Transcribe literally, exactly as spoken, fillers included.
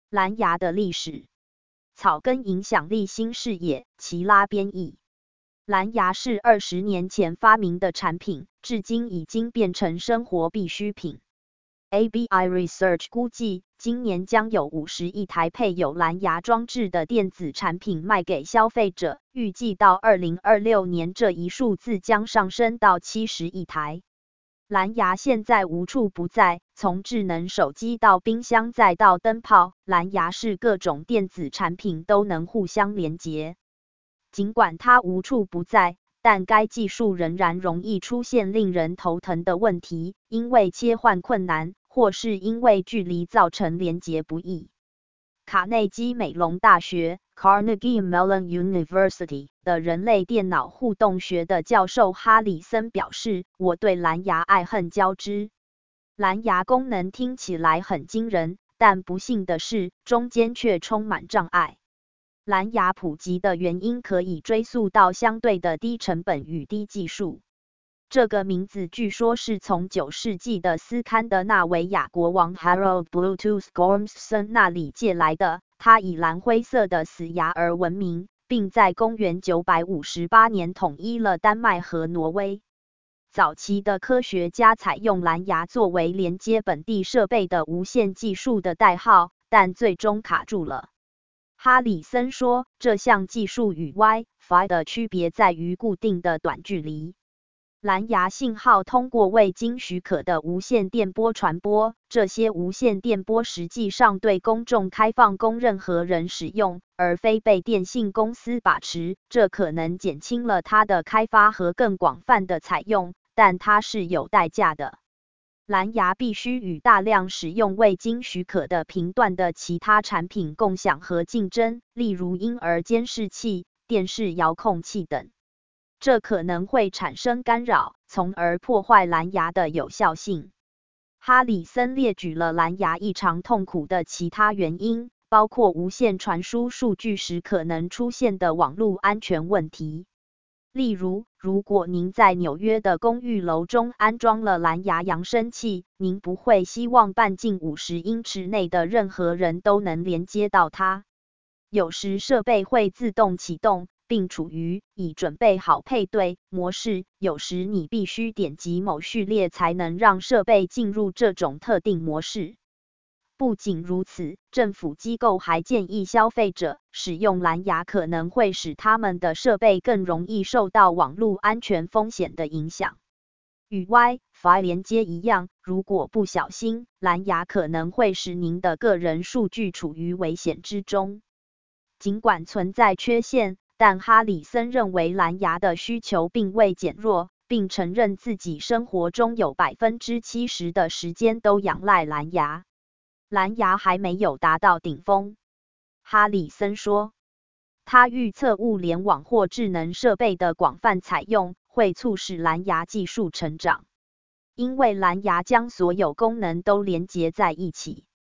蓝牙的历史。草根影响力新视野，齐拉编译。蓝牙是二十年前发明的产品，至今已经变成生活必需品。A B I Research 估计，今年将有五十亿台配有蓝牙装置的电子产品卖给消费者，预计到二零二六年这一数字将上升到七十亿台。蓝牙现在无处不在，从智能手机到冰箱再到灯泡，蓝牙是各种电子产品都能互相连接。尽管它无处不在，但该技术仍然容易出现令人头疼的问题，因为切换困难，或是因为距离造成连接不易。卡内基美隆大学 Carnegie Mellon University 的人类电脑互动学的教授哈里森表示，我对蓝牙爱恨交织。蓝牙功能听起来很惊人，但不幸的是，中间却充满障碍。蓝牙普及的原因可以追溯到相对的低成本与低技术。这个名字据说是从九世纪的斯堪的纳维亚国王 Harold Bluetooth Gormson 那里借来的，他以蓝灰色的死牙而闻名，并在公元九百五十八年统一了丹麦和挪威。早期的科学家采用蓝牙作为连接本地设备的无线技术的代号，但最终卡住了。哈里森说，这项技术与 Wi-Fi 的区别在于固定的短距离。蓝牙信号通过未经许可的无线电波传播，这些无线电波实际上对公众开放供任何人使用，而非被电信公司把持，这可能减轻了它的开发和更广泛的采用，但它是有代价的。蓝牙必须与大量使用未经许可的频段的其他产品共享和竞争，例如婴儿监视器、电视遥控器等。这可能会产生干扰，从而破坏蓝牙的有效性。哈里森列举了蓝牙异常痛苦的其他原因，包括无线传输数据时可能出现的网络安全问题。例如，如果您在纽约的公寓楼中安装了蓝牙扬声器，您不会希望半径五十英尺内的任何人都能连接到它。有时设备会自动启动，并处于已准备好配对模式，有时你必须点击某序列才能让设备进入这种特定模式。不仅如此，政府机构还建议消费者使用蓝牙可能会使他们的设备更容易受到网络安全风险的影响。与 Wi-Fi 连接一样，如果不小心，蓝牙可能会使您的个人数据处于危险之中。尽管存在缺陷，但哈里森认为蓝牙的需求并未减弱，并承认自己生活中有 百分之七十 的时间都仰赖蓝牙。蓝牙还没有达到顶峰，哈里森说。他预测物联网或智能设备的广泛采用会促使蓝牙技术成长，因为蓝牙将所有功能都连接在一起。